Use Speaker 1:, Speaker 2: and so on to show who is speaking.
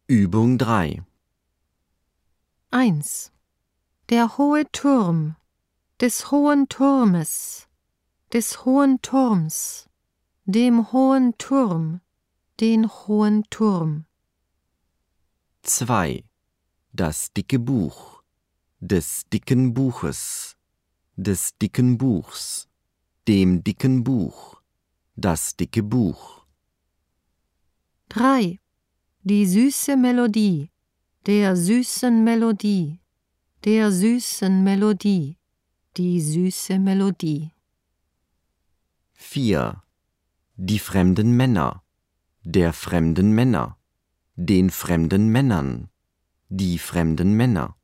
Speaker 1: Übung 3.
Speaker 2: 1. Der hohe Turm, des hohen Turmes, des hohen Turms, dem hohen Turm, den hohen Turm.
Speaker 1: 2. Das dicke Buch, des dicken Buches, des dicken Buchs, dem dicken Buch, das dicke Buch.
Speaker 2: 3. Die süße Melodie, der süßen Melodie, der süßen Melodie, die süße Melodie.
Speaker 1: 4. Die fremden Männer, der fremden Männer, den fremden Männern, die fremden Männer.